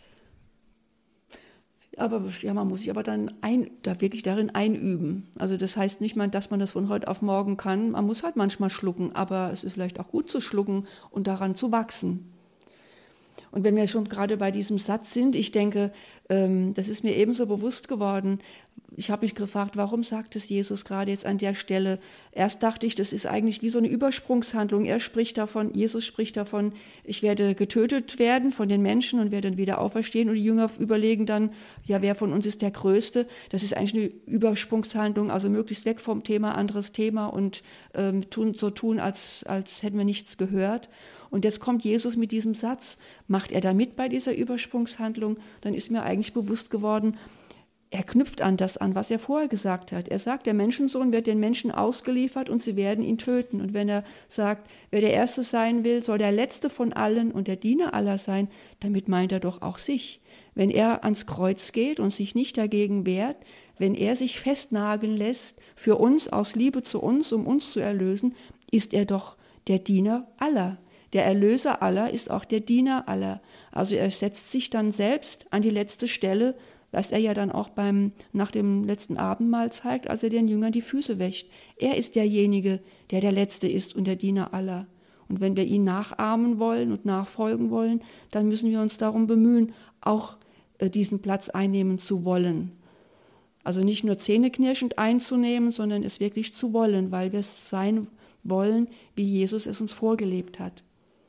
S3: Aber ja, man muss sich aber dann ein, da wirklich darin einüben. Also das heißt nicht mal, dass man das von heute auf morgen kann. Man muss halt manchmal schlucken, aber es ist vielleicht auch gut zu schlucken und daran zu wachsen. Und wenn wir schon gerade bei diesem Satz sind, ich denke, ähm, das ist mir ebenso bewusst geworden. Ich habe mich gefragt, warum sagt es Jesus gerade jetzt an der Stelle? Erst dachte ich, das ist eigentlich wie so eine Übersprungshandlung. Er spricht davon, Jesus spricht davon, ich werde getötet werden von den Menschen und werde dann wieder auferstehen. Und die Jünger überlegen dann, ja, wer von uns ist der Größte? Das ist eigentlich eine Übersprungshandlung, also möglichst weg vom Thema, anderes Thema und ähm, tun, so tun, als, als hätten wir nichts gehört. Und jetzt kommt Jesus mit diesem Satz, macht er da mit bei dieser Übersprungshandlung, dann ist mir eigentlich bewusst geworden, er knüpft an das an, was er vorher gesagt hat. Er sagt, der Menschensohn wird den Menschen ausgeliefert und sie werden ihn töten. Und wenn er sagt, wer der Erste sein will, soll der Letzte von allen und der Diener aller sein, damit meint er doch auch sich. Wenn er ans Kreuz geht und sich nicht dagegen wehrt, wenn er sich festnageln lässt für uns, aus Liebe zu uns, um uns zu erlösen, ist er doch der Diener aller. Der Erlöser aller ist auch der Diener aller. Also er setzt sich dann selbst an die letzte Stelle, was er ja dann auch beim, nach dem letzten Abendmahl zeigt, als er den Jüngern die Füße wäscht. Er ist derjenige, der der Letzte ist und der Diener aller. Und wenn wir ihn nachahmen wollen und nachfolgen wollen, dann müssen wir uns darum bemühen, auch äh, diesen Platz einnehmen zu wollen. Also nicht nur zähneknirschend einzunehmen, sondern es wirklich zu wollen, weil wir es sein wollen, wie Jesus es uns vorgelebt hat.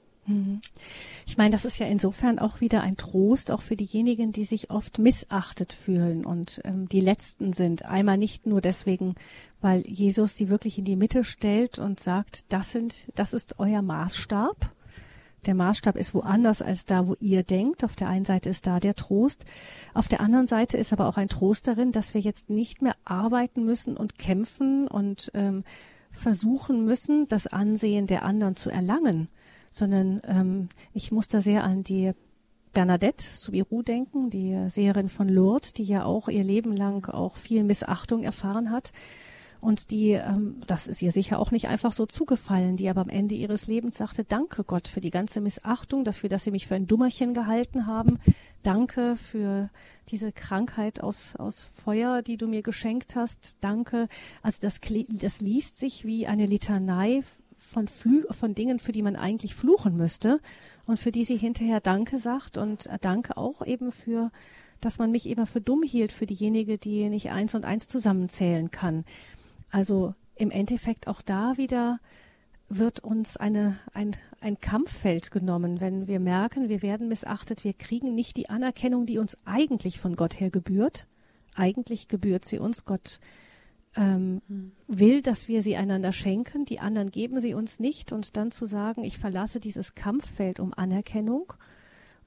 S1: Ich meine, das ist ja insofern auch wieder ein Trost, auch für diejenigen, die sich oft missachtet fühlen und ähm, die Letzten sind. Einmal nicht nur deswegen, weil Jesus sie wirklich in die Mitte stellt und sagt, das sind, das ist euer Maßstab. Der Maßstab ist woanders als da, wo ihr denkt. Auf der einen Seite ist da der Trost. Auf der anderen Seite ist aber auch ein Trost darin, dass wir jetzt nicht mehr arbeiten müssen und kämpfen und ähm, versuchen müssen, das Ansehen der anderen zu erlangen, sondern ähm, ich muss da sehr an die Bernadette Soubirous denken, die Seherin von Lourdes, die ja auch ihr Leben lang auch viel Missachtung erfahren hat und die, ähm, das ist ihr sicher auch nicht einfach so zugefallen, die aber am Ende ihres Lebens sagte, danke Gott für die ganze Missachtung, dafür, dass sie mich für ein Dummerchen gehalten haben, danke für diese Krankheit aus, aus Feuer, die du mir geschenkt hast, danke. Also das, das liest sich wie eine Litanei von, Flü von Dingen, für die man eigentlich fluchen müsste und für die sie hinterher Danke sagt und Danke auch eben für, dass man mich eben für dumm hielt, für diejenige, die nicht eins und eins zusammenzählen kann. Also im Endeffekt auch da wieder wird uns eine, ein, ein Kampffeld genommen, wenn wir merken, wir werden missachtet, wir kriegen nicht die Anerkennung, die uns eigentlich von Gott her gebührt. Eigentlich gebührt sie uns. Gott ähm, hm. will, dass wir sie einander schenken, die anderen geben sie uns nicht. Und dann zu sagen, ich verlasse dieses Kampffeld um Anerkennung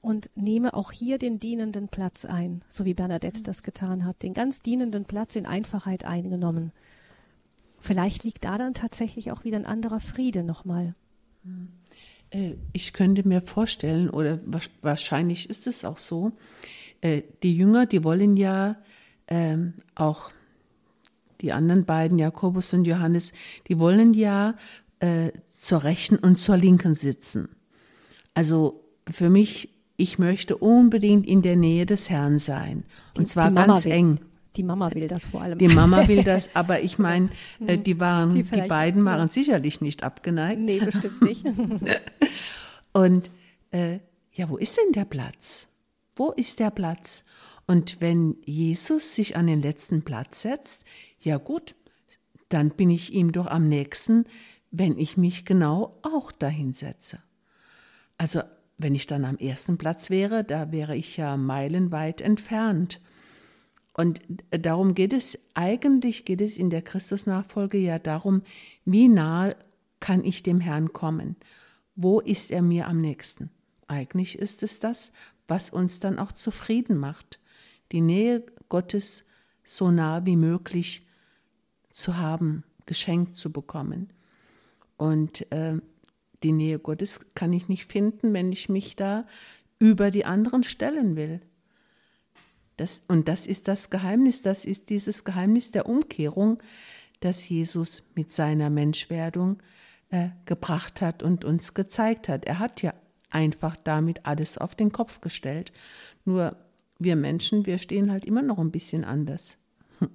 S1: und nehme auch hier den dienenden Platz ein, so wie Bernadette mhm. das getan hat, den ganz dienenden Platz in Einfachheit eingenommen. Vielleicht liegt da dann tatsächlich auch wieder ein anderer Friede nochmal.
S2: Ich könnte mir vorstellen, oder wahrscheinlich ist es auch so, die Jünger, die wollen ja ähm, auch die anderen beiden, Jakobus und Johannes, die wollen ja äh, zur Rechten und zur Linken sitzen. Also für mich, ich möchte unbedingt in der Nähe des Herrn sein. Und
S1: die,
S2: zwar
S1: die
S2: ganz
S1: will,
S2: eng.
S1: Die Mama will das vor allem.
S2: Die Mama will das, aber ich meine, äh, die waren,
S1: die,
S2: die beiden waren sicherlich nicht abgeneigt.
S1: Nee, bestimmt nicht.
S2: Und äh, ja, wo ist denn der Platz? Wo ist der Platz? Und wenn Jesus sich an den letzten Platz setzt, ja gut, dann bin ich ihm doch am nächsten, wenn ich mich genau auch dahin setze. Also wenn ich dann am ersten Platz wäre, da wäre ich ja meilenweit entfernt. Und darum geht es, eigentlich geht es in der Christusnachfolge ja darum, wie nah kann ich dem Herrn kommen? Wo ist er mir am nächsten? Eigentlich ist es das, was uns dann auch zufrieden macht, die Nähe Gottes so nah wie möglich zu haben, geschenkt zu bekommen. Und äh, die Nähe Gottes kann ich nicht finden, wenn ich mich da über die anderen stellen will. Das, und das ist das Geheimnis, das ist dieses Geheimnis der Umkehrung, das Jesus mit seiner Menschwerdung äh, gebracht hat und uns gezeigt hat. Er hat ja einfach damit alles auf den Kopf gestellt. Nur wir Menschen, wir stehen halt immer noch ein bisschen anders. Hm.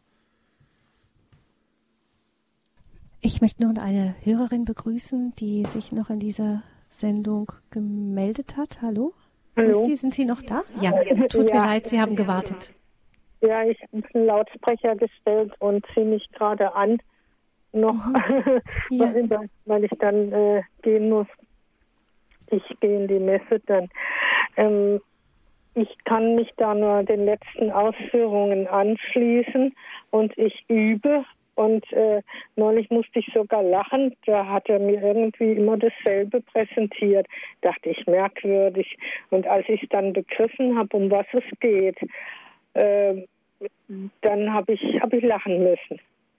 S1: Ich möchte noch eine Hörerin begrüßen, die sich noch in dieser Sendung gemeldet hat. Hallo?
S6: Hallo?
S1: Sie, sind Sie noch da? Ja, tut
S6: ja.
S1: mir leid, Sie haben gewartet.
S6: Ja, ich habe einen Lautsprecher gestellt und ziehe mich gerade an, noch, mhm. ja. weil, weil ich dann äh, gehen muss. Ich gehe in die Messe dann. Ähm, ich kann mich da nur den letzten Ausführungen anschließen und ich übe. Und äh, neulich musste ich sogar lachen, da hat er mir irgendwie immer dasselbe präsentiert. Dachte ich, merkwürdig. Und als ich dann begriffen habe, um was es geht, äh, dann habe ich, hab ich lachen müssen.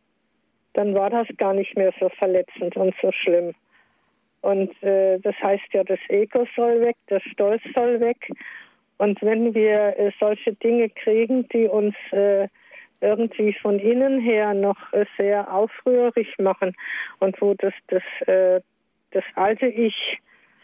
S6: Dann war das gar nicht mehr so verletzend und so schlimm. Und äh, das heißt ja, das Ego soll weg, der Stolz soll weg. Und wenn wir äh, solche Dinge kriegen, die uns äh, irgendwie von innen her noch äh, sehr aufrührig machen und wo das, das, äh, das alte Ich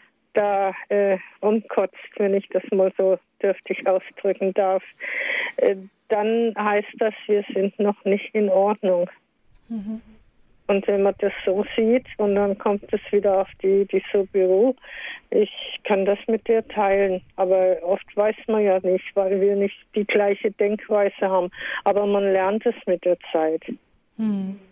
S6: da äh, umkotzt, wenn ich das mal so dürftig ausdrücken darf, äh, dann heißt das, wir sind noch nicht in Ordnung. Mhm. Und wenn man das so sieht und dann kommt es wieder auf die, die Subiru, ich kann das mit dir teilen, aber oft weiß man ja nicht, weil wir nicht die gleiche Denkweise haben. Aber man lernt es mit der Zeit.
S1: Hm.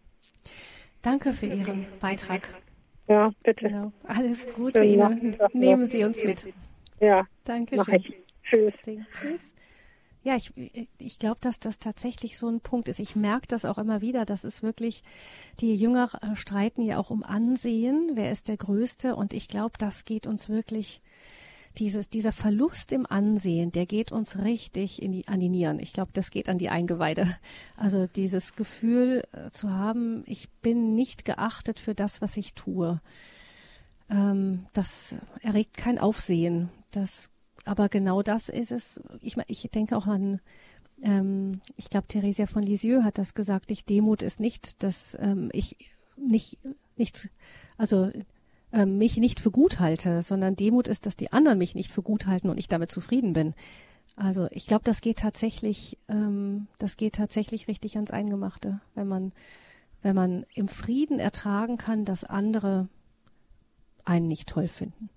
S1: Danke für Ihren Beitrag.
S6: Ja, bitte.
S1: Genau. Alles Gute Ihnen. Nehmen Sie uns mit.
S6: Ja,
S1: danke
S6: schön. Tschüss.
S1: Tschüss. Ja, ich, ich glaube, dass das tatsächlich so ein Punkt ist. Ich merke das auch immer wieder. Das ist wirklich, die Jünger streiten ja auch um Ansehen. Wer ist der Größte? Und ich glaube, das geht uns wirklich, dieses, dieser Verlust im Ansehen, der geht uns richtig in die, an die Nieren. Ich glaube, das geht an die Eingeweide. Also dieses Gefühl äh, zu haben, ich bin nicht geachtet für das, was ich tue. Ähm, das erregt kein Aufsehen. Das Aber genau das ist es. Ich, ich denke auch an, ähm, ich glaube, Theresia von Lisieux hat das gesagt, nicht Demut ist nicht, dass ähm, ich nicht, nicht, also ähm, mich nicht für gut halte, sondern Demut ist, dass die anderen mich nicht für gut halten und ich damit zufrieden bin. Also ich glaube, das geht tatsächlich, ähm, das geht tatsächlich richtig ans Eingemachte, wenn man, wenn man im Frieden ertragen kann, dass andere einen nicht toll finden.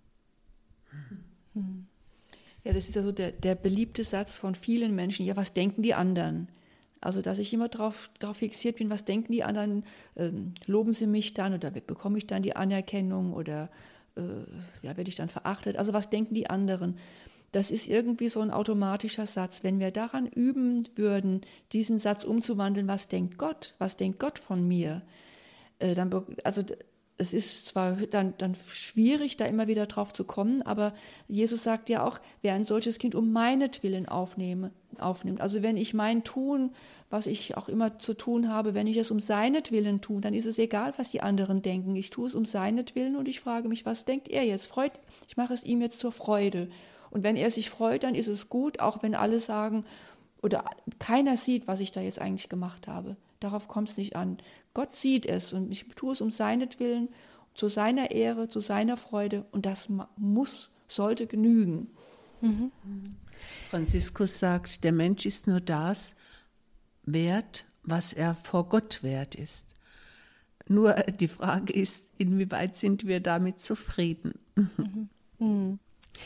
S1: Hm.
S3: Ja, das ist ja so der, der beliebte Satz von vielen Menschen. Ja, was denken die anderen? Also, dass ich immer darauf drauf fixiert bin, was denken die anderen? Ähm, loben sie mich dann oder bekomme ich dann die Anerkennung oder äh, ja, werde ich dann verachtet? Also, was denken die anderen? Das ist irgendwie so ein automatischer Satz. Wenn wir daran üben würden, diesen Satz umzuwandeln, was denkt Gott? Was denkt Gott von mir? Äh, dann, also, es ist zwar dann, dann schwierig, da immer wieder drauf zu kommen, aber Jesus sagt ja auch, wer ein solches Kind um meinetwillen aufnehme, aufnimmt. Also wenn ich mein Tun, was ich auch immer zu tun habe, wenn ich es um seinetwillen tue, dann ist es egal, was die anderen denken. Ich tue es um seinetwillen und ich frage mich, was denkt er jetzt? Freut, ich mache es ihm jetzt zur Freude. Und wenn er sich freut, dann ist es gut, auch wenn alle sagen, oder keiner sieht, was ich da jetzt eigentlich gemacht habe. Darauf kommt es nicht an. Gott sieht es und ich tue es um seinetwillen, zu seiner Ehre, zu seiner Freude und das muss, sollte genügen.
S2: Mhm. Franziskus sagt, der Mensch ist nur das wert, was er vor Gott wert ist. Nur die Frage ist, inwieweit sind wir damit zufrieden?
S1: Mhm. Mhm.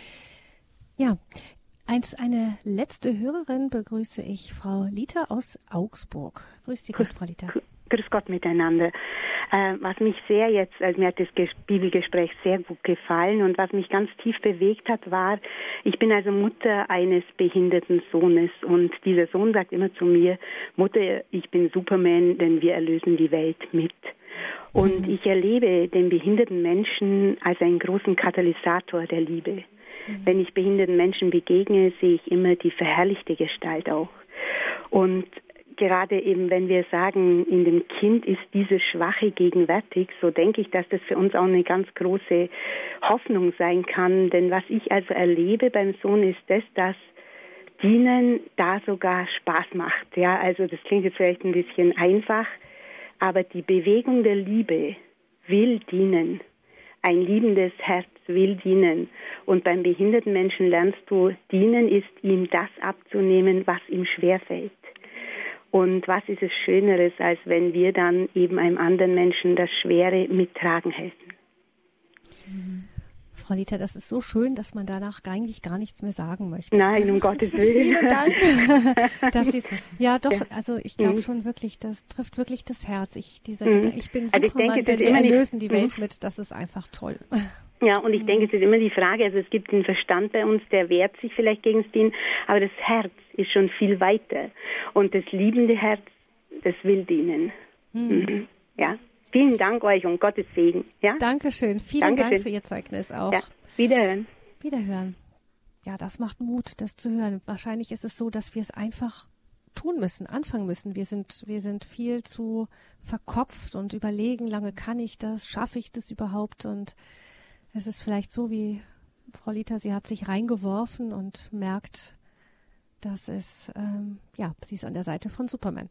S1: Ja, Als eine letzte Hörerin begrüße ich Frau Lita aus Augsburg. Grüß Sie Gott, Frau Lita.
S7: Grüß Gott miteinander. Äh, was mich sehr jetzt, also mir hat das Ges- Bibelgespräch sehr gut gefallen und was mich ganz tief bewegt hat, war, ich bin also Mutter eines behinderten Sohnes und dieser Sohn sagt immer zu mir, Mutter, ich bin Superman, denn wir erlösen die Welt mit. Und mhm. ich erlebe den behinderten Menschen als einen großen Katalysator der Liebe. Wenn ich behinderten Menschen begegne, sehe ich immer die verherrlichte Gestalt auch. Und gerade eben, wenn wir sagen, in dem Kind ist diese Schwache gegenwärtig, so denke ich, dass das für uns auch eine ganz große Hoffnung sein kann. Denn was ich also erlebe beim Sohn ist das, dass Dienen da sogar Spaß macht. Ja, also das klingt jetzt vielleicht ein bisschen einfach, aber die Bewegung der Liebe will dienen. Ein liebendes Herz will dienen. Und beim behinderten Menschen lernst du, dienen ist ihm das abzunehmen, was ihm schwerfällt. Und was ist es Schöneres, als wenn wir dann eben einem anderen Menschen das Schwere mittragen helfen.
S1: Mhm. Frau Lita, das ist so schön, dass man danach eigentlich gar nichts mehr sagen möchte.
S7: Nein, um Gottes Willen.
S1: Vielen Dank. dass Sie's, ja, doch,
S7: ja.
S1: also ich glaube
S7: mhm.
S1: schon wirklich, das trifft wirklich das Herz. Ich, dieser,
S7: mhm.
S1: ich bin
S7: also
S1: Superman,
S7: ich denke,
S1: denn wir erlösen die Welt
S7: mhm.
S1: mit. Das ist einfach toll.
S7: Ja, und ich mhm. denke, es ist immer die Frage, also es gibt einen Verstand bei uns, der wehrt sich vielleicht gegen das Dienen, aber das Herz ist schon viel weiter. Und das liebende Herz, das will dienen. Mhm. Mhm. Ja. Vielen Dank euch und Gottes Segen. Ja?
S1: Dankeschön. Vielen
S7: Dankeschön.
S1: Dank für Ihr Zeugnis auch.
S7: Ja. Wiederhören.
S1: Wiederhören. Ja, das macht Mut, das zu hören. Wahrscheinlich ist es so, dass wir es einfach tun müssen, anfangen müssen. Wir sind, wir sind viel zu verkopft und überlegen, lange kann ich das, schaffe ich das überhaupt? Und es ist vielleicht so, wie Frau Lita, sie hat sich reingeworfen und merkt, dass es, ähm, ja, sie ist an der Seite von Superman.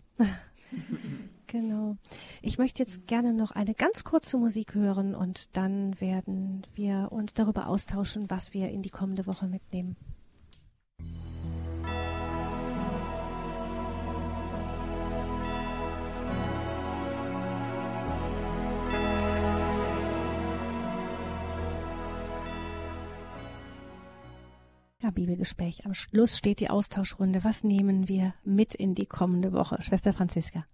S1: Genau. Ich möchte jetzt gerne noch eine ganz kurze Musik hören und dann werden wir uns darüber austauschen, was wir in die kommende Woche mitnehmen. Ja, Bibelgespräch. Am Schluss steht die Austauschrunde. Was nehmen wir mit in die kommende Woche? Schwester Franziska.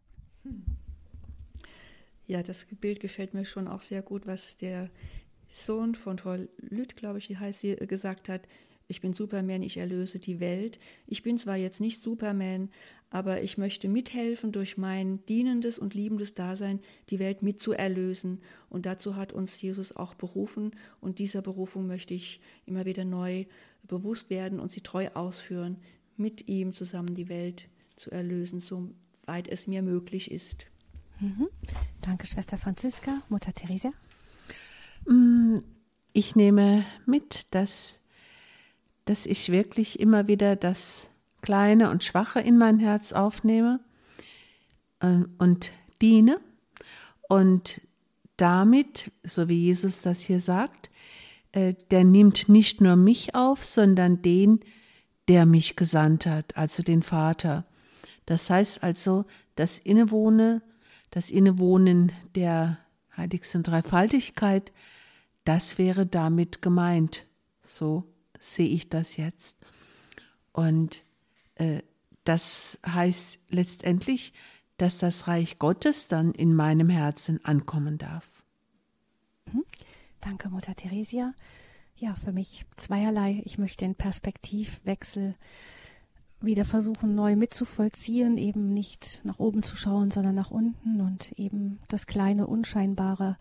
S3: Ja, das Bild gefällt mir schon auch sehr gut, was der Sohn von Frau Lüth, glaube ich, die heißt sie, gesagt hat. Ich bin Superman, ich erlöse die Welt. Ich bin zwar jetzt nicht Superman, aber ich möchte mithelfen, durch mein dienendes und liebendes Dasein die Welt mit zu erlösen. Und dazu hat uns Jesus auch berufen. Und dieser Berufung möchte ich immer wieder neu bewusst werden und sie treu ausführen, mit ihm zusammen die Welt zu erlösen, soweit es mir möglich ist.
S1: Mhm. Danke, Schwester Franziska. Mutter Theresia?
S2: Ich nehme mit, dass, dass ich wirklich immer wieder das Kleine und Schwache in mein Herz aufnehme und diene und damit, so wie Jesus das hier sagt, der nimmt nicht nur mich auf, sondern den, der mich gesandt hat, also den Vater. Das heißt also, das Innewohnen, das Innewohnen der heiligsten Dreifaltigkeit, das wäre damit gemeint. So sehe ich das jetzt. Und äh, das heißt letztendlich, dass das Reich Gottes dann in meinem Herzen ankommen darf.
S1: Mhm. Danke, Mutter Theresia. Ja, für mich zweierlei. Ich möchte den Perspektivwechsel wieder versuchen, neu mitzuvollziehen, eben nicht nach oben zu schauen, sondern nach unten und eben das kleine, unscheinbare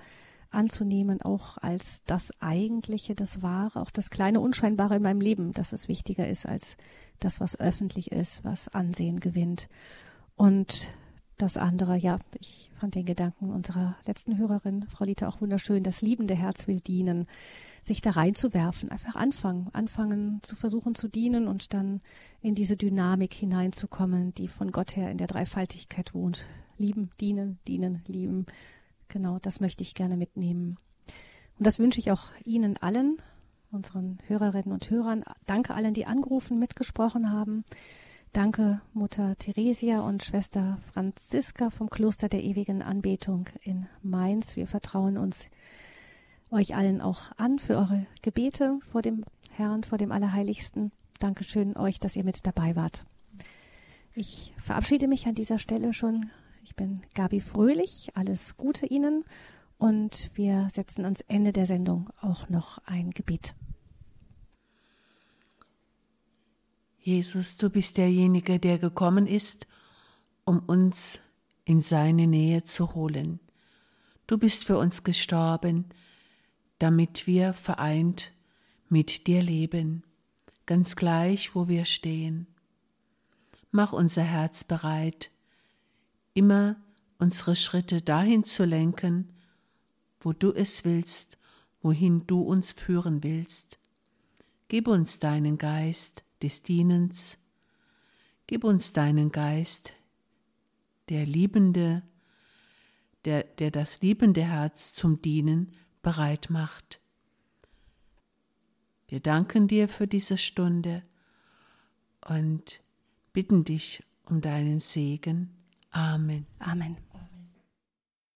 S1: anzunehmen, auch als das Eigentliche, das Wahre, auch das kleine Unscheinbare in meinem Leben, dass es wichtiger ist als das, was öffentlich ist, was Ansehen gewinnt. Und das andere, ja, ich fand den Gedanken unserer letzten Hörerin, Frau Lita, auch wunderschön. Das liebende Herz will dienen, sich da reinzuwerfen, einfach anfangen, anfangen zu versuchen zu dienen und dann in diese Dynamik hineinzukommen, die von Gott her in der Dreifaltigkeit wohnt. Lieben, dienen, dienen, lieben. Genau, das möchte ich gerne mitnehmen. Und das wünsche ich auch Ihnen allen, unseren Hörerinnen und Hörern. Danke allen, die angerufen, mitgesprochen haben. Danke Mutter Theresia und Schwester Franziska vom Kloster der ewigen Anbetung in Mainz. Wir vertrauen uns euch allen auch an für eure Gebete vor dem Herrn, vor dem Allerheiligsten. Dankeschön euch, dass ihr mit dabei wart. Ich verabschiede mich an dieser Stelle schon. Ich bin Gabi Fröhlich. Alles Gute Ihnen und wir setzen ans Ende der Sendung auch noch ein Gebet.
S2: Jesus, du bist derjenige, der gekommen ist, um uns in seine Nähe zu holen. Du bist für uns gestorben, damit wir vereint mit dir leben, ganz gleich, wo wir stehen. Mach unser Herz bereit, immer unsere Schritte dahin zu lenken, wo du es willst, wohin du uns führen willst. Gib uns deinen Geist des Dienens, gib uns deinen Geist, der Liebende, der, der das liebende Herz zum Dienen bereit macht. Wir danken dir für diese Stunde und bitten dich um deinen Segen. Amen.
S1: Amen.